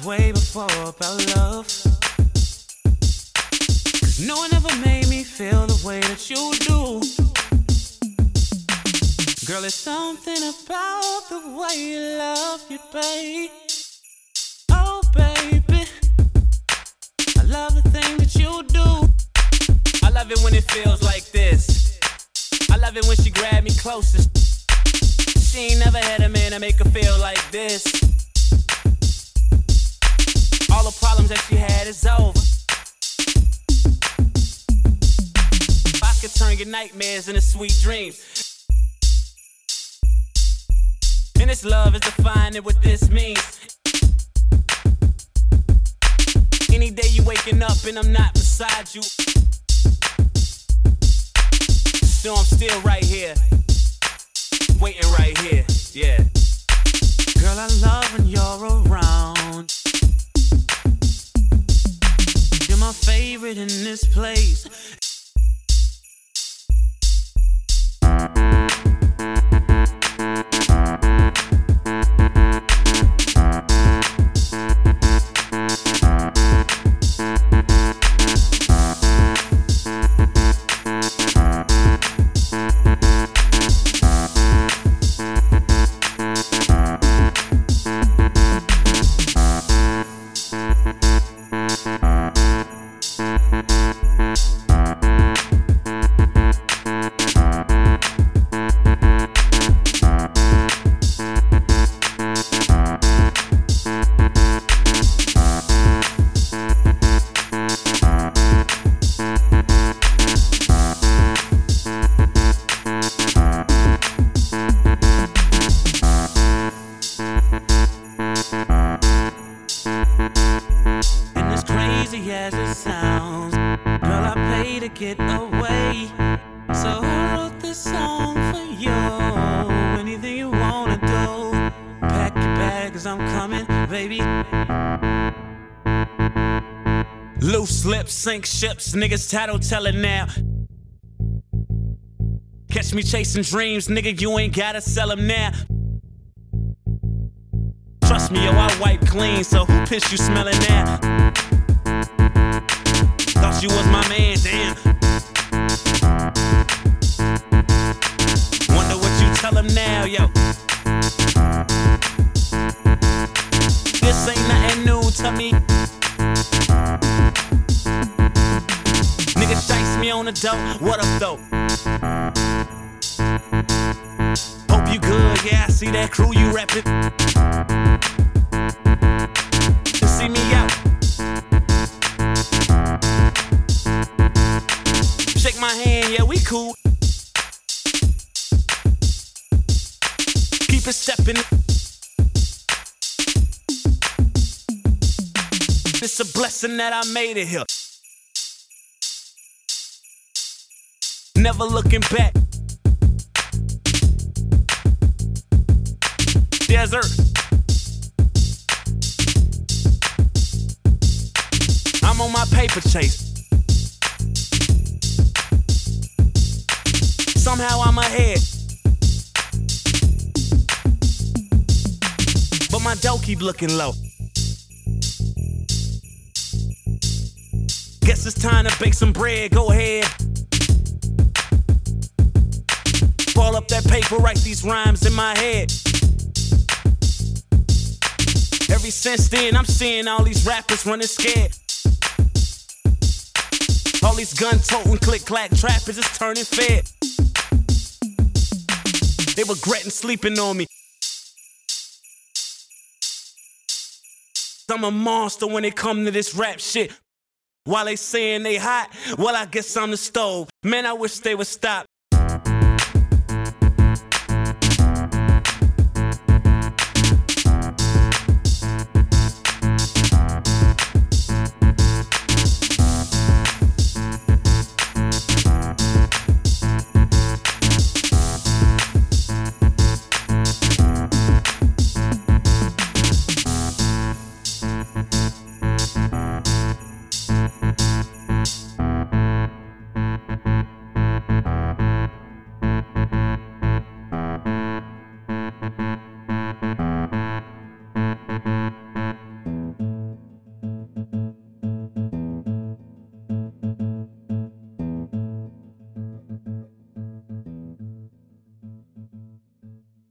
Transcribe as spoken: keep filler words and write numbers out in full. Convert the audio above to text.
was way before about love. Cause no one ever made me feel the way that you do. Girl, it's something about the way you love you, babe. Oh, baby, I love the thing that you do. I love it when it feels like this. I love it when she grab me closest. She ain't never had a man to make her feel like this. All the problems that she had is over. I could turn your nightmares into sweet dreams. And this love is defining what this means. Any day you waking up and I'm not beside you, still I'm still right here, waiting right here, yeah. Girl, I love when you're around. You're my favorite in this place. As it sounds, girl, I pay to get away. So I wrote this song for you. Anything you wanna do, pack your bags, I'm coming, baby. Loose lips sink ships, niggas tattletale now. Catch me chasing dreams, nigga, you ain't gotta sell them now. Trust me, yo, I wipe clean, so who piss you smelling now? Thought you was my man, damn. Wonder what you tell him now, yo. This ain't nothing new to me. Nigga shice me on the dope, what up though? Hope you good, yeah, I see that crew you reppin'. See me out. Shake my hand, yeah, we cool. Keep it steppin'. It's a blessing that I made it here. Never looking back. Desert. I'm on my paper chase. Somehow I'm ahead, but my dough keep looking low. Guess it's time to bake some bread, go ahead. Ball up that paper, write these rhymes in my head. Ever since then, I'm seeing all these rappers running scared. All these gun-toting, click-clack trappers is turning fed. They regretting sleeping on me. I'm a monster when it come to this rap shit. While they saying they hot, well, I guess I'm the stove. Man, I wish they would stop.